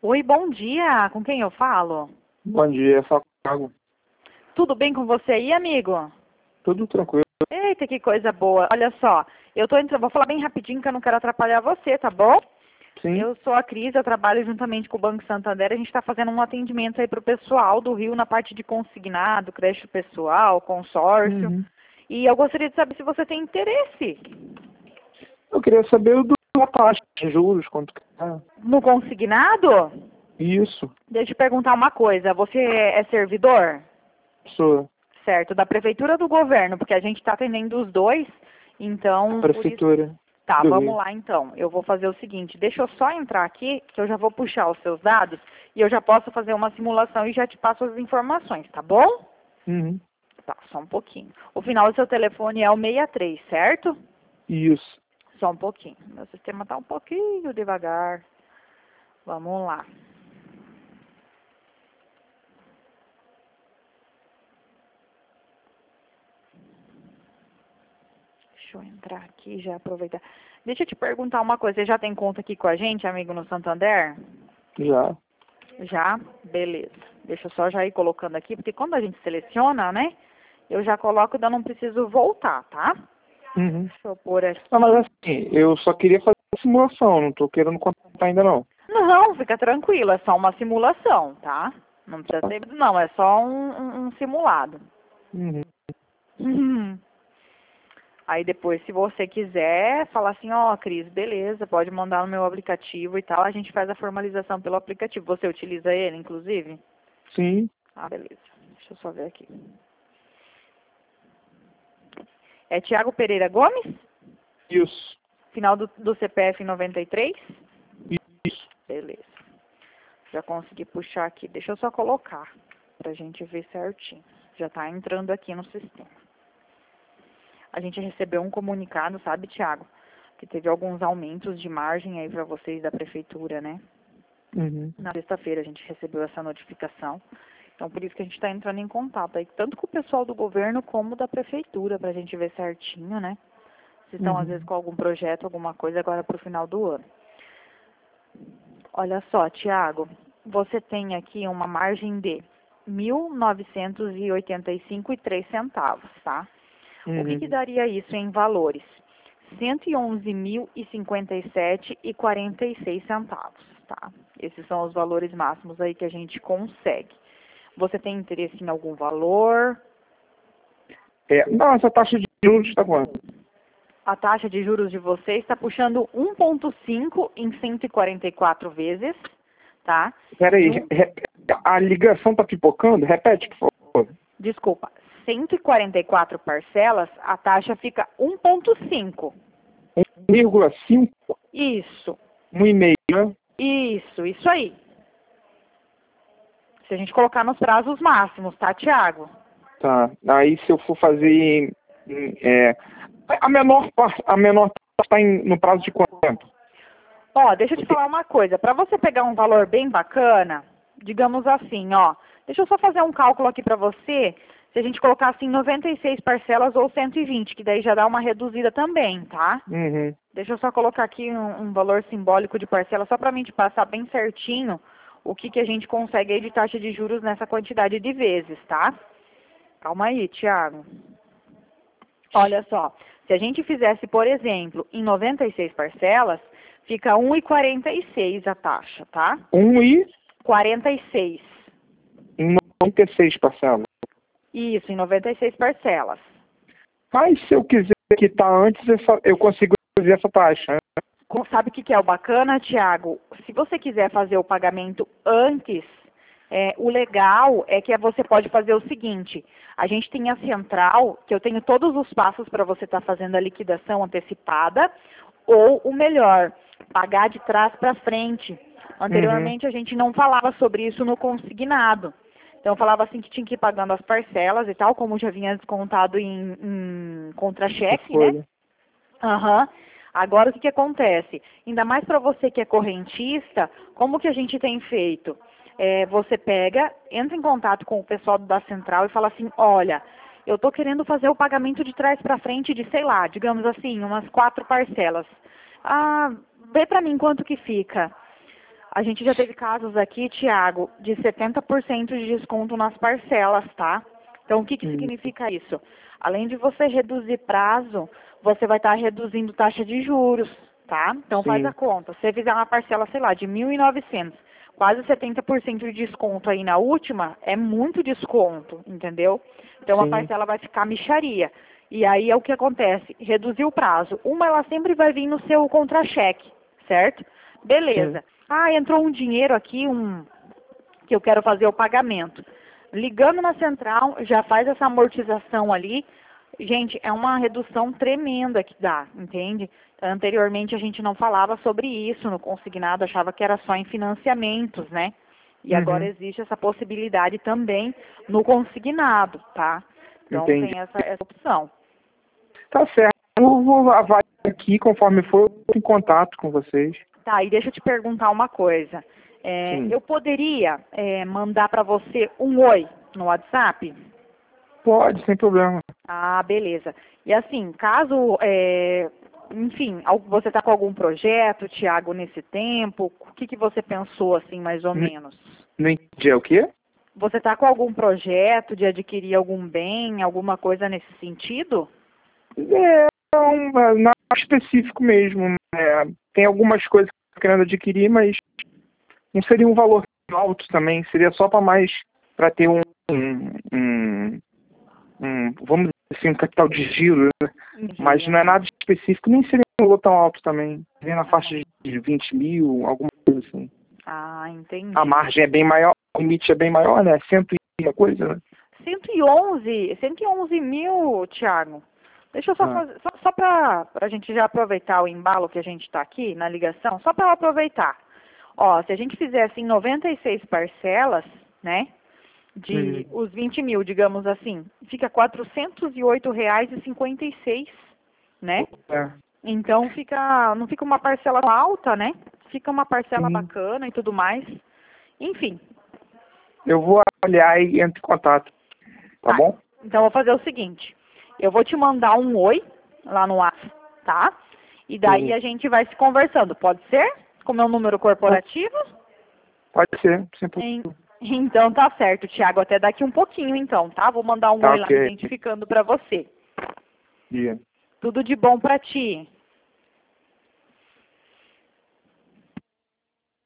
Oi, bom dia. Com quem eu falo? Bom dia, Thiago. Tudo bem com você aí, amigo? Tudo tranquilo. Eita, que coisa boa. Olha só, eu tô entrando, vou falar bem rapidinho que eu não quero atrapalhar você, tá bom? Sim. Eu sou a Cris, eu trabalho juntamente com o Banco Santander. A gente está fazendo um atendimento aí para o pessoal do Rio na parte de consignado, crédito pessoal, consórcio. Uhum. E eu gostaria de saber se você tem interesse Eu queria saber da taxa de juros, quanto que é. no consignado. Isso. Deixa eu te perguntar uma coisa. Você é servidor? Sou Certo, da prefeitura ou do governo? Porque a gente está atendendo os dois, então... por isso... prefeitura Tá, do vamos Rio. lá então. Eu vou fazer o seguinte, deixa eu só entrar aqui, que eu já vou puxar os seus dados e eu já posso fazer uma simulação e já te passo as informações, tá bom? Uhum. Tá, só um pouquinho. O final do seu telefone é o 63, certo? Isso. Só um pouquinho. Meu sistema tá um pouquinho devagar. Vamos lá. Deixa eu entrar aqui e já aproveitar. Deixa eu te perguntar uma coisa. Você já tem conta aqui com a gente, amigo, no Santander? Já. Já? Beleza. Deixa eu só já ir colocando aqui, porque quando a gente seleciona, né? Eu já coloco, eu não preciso voltar, tá? Uhum. Deixa eu pôr aqui. Não, mas assim, eu só queria fazer a simulação, não tô querendo contratar ainda não. Não, fica tranquilo, é só uma simulação, tá? Não precisa ser, não, é só um simulado. Uhum. Aí depois, se você quiser, falar assim, ó, Cris, beleza, pode mandar no meu aplicativo e tal, a gente faz a formalização pelo aplicativo. Você utiliza ele, inclusive? Sim. Ah, beleza. Deixa eu só ver aqui. É Tiago Pereira Gomes? Isso. Final do CPF 93? Isso. Beleza. Já consegui puxar aqui. Deixa eu só colocar pra gente ver certinho. Já tá entrando aqui no sistema. A gente recebeu um comunicado, sabe, Tiago? Que teve alguns aumentos de margem aí pra vocês da prefeitura, né? Uhum. Na sexta-feira a gente recebeu essa notificação. Então, por isso que a gente está entrando em contato aí, tanto com o pessoal do governo como da prefeitura, pra gente ver certinho, né? Se estão, às vezes, com algum projeto, alguma coisa agora pro final do ano. Olha só, Tiago, você tem aqui uma margem de R$ 1.985,03, tá? O que Uhum. daria isso em valores? R$ 111.057,46, tá? Esses são os valores máximos aí que a gente consegue. Você tem interesse em algum valor? Não, essa taxa de juros está quanto? A taxa de juros de vocês está puxando 1,5 em 144 vezes, tá? Peraí, a ligação tá pipocando? Repete, por favor. Desculpa, 144 parcelas, a taxa fica 1,5. 1,5, Isso, 1,5, né? isso aí. Se a gente colocar nos prazos máximos, tá, Tiago? Tá. Aí se eu for fazer a menor parte está no prazo de quanto? Ó, deixa eu te falar uma coisa. Para você pegar um valor bem bacana, digamos assim, ó. Deixa eu só fazer um cálculo aqui para você. Se a gente colocar assim 96 parcelas ou 120, que daí já dá uma reduzida também, tá? Uhum. Deixa eu só colocar aqui um valor simbólico de parcela, só para mim te passar bem certinho o que a gente consegue aí de taxa de juros nessa quantidade de vezes, tá? Calma aí, Thiago. Olha só, se a gente fizesse, por exemplo, em 96 parcelas, fica 1,46 a taxa, tá? 1,46 46. 96 parcelas. Isso, em 96 parcelas. Mas se eu quiser quitar antes, eu consigo fazer essa taxa, né? Sabe o que é o bacana, Tiago? Se você quiser fazer o pagamento antes, o legal é que você pode fazer o seguinte, a gente tem a central, que eu tenho todos os passos para você estar fazendo a liquidação antecipada, ou o melhor, pagar de trás para frente. Anteriormente a gente não falava sobre isso no consignado. Então eu falava assim que tinha que ir pagando as parcelas e tal, como já vinha descontado em contra-cheque, né? Aham. Agora, o que acontece? Ainda mais para você que é correntista, como que a gente tem feito? Você pega, entra em contato com o pessoal da central e fala assim, olha, eu estou querendo fazer o pagamento de trás para frente de, sei lá, digamos assim, umas 4 parcelas. Ah, vê para mim quanto que fica. A gente já teve casos aqui, Tiago, de 70% de desconto nas parcelas, tá? Então, o que significa isso? Além de você reduzir prazo, você vai estar reduzindo taxa de juros, tá? Então, faz a conta. Se você fizer uma parcela, sei lá, de 1.900, quase 70% de desconto aí na última, é muito desconto, entendeu? Então, a parcela vai ficar mixaria. E aí, é o que acontece? Reduzir o prazo. Uma, ela sempre vai vir no seu contra-cheque, certo? Beleza. Ah, entrou um dinheiro aqui, que eu quero fazer o pagamento. Ligando na central, já faz essa amortização ali. Gente, é uma redução tremenda que dá, entende? Anteriormente a gente não falava sobre isso no consignado, achava que era só em financiamentos, né? E agora existe essa possibilidade também no consignado, tá? Então tem essa opção. Tá certo. Eu vou avaliar aqui, conforme for, eu entro em contato com vocês. Tá, e deixa eu te perguntar uma coisa. Eu poderia mandar para você um oi no WhatsApp? Pode, sem problema. Ah, beleza. E assim, caso, enfim, você está com algum projeto, Tiago, nesse tempo, o que você pensou, assim, mais ou menos? Não entendi, é o quê? Você está com algum projeto de adquirir algum bem, alguma coisa nesse sentido? Não, nada específico mesmo. Tem algumas coisas que eu tô querendo adquirir, mas não seria um valor alto também. Seria só para ter vamos dizer assim, um capital de giro, né? Mas não é nada específico, nem seria um valor tão alto também. Seria na faixa de 20 mil, alguma coisa assim. Ah, entendi. A margem é bem maior, o limite é bem maior, né? 100 e uma coisa, né? 111 mil, Tiago. Deixa eu só fazer, só para a gente já aproveitar o embalo que a gente está aqui na ligação, só para eu aproveitar. Ó, se a gente fizer assim 96 parcelas, né, de os 20 mil, digamos assim, fica R$ 408,56, né? Então não fica uma parcela alta, né? Fica uma parcela bacana e tudo mais. Enfim. Eu vou olhar e entro em contato, tá bom? Então, eu vou fazer o seguinte. Eu vou te mandar um oi lá no WhatsApp, tá? E daí a gente vai se conversando. Pode ser? Com o meu número corporativo? Pode ser, sem problema. Então, tá certo, Tiago. Até daqui um pouquinho, então, tá? Vou mandar um oi lá identificando pra você. Yeah. Tudo de bom pra ti.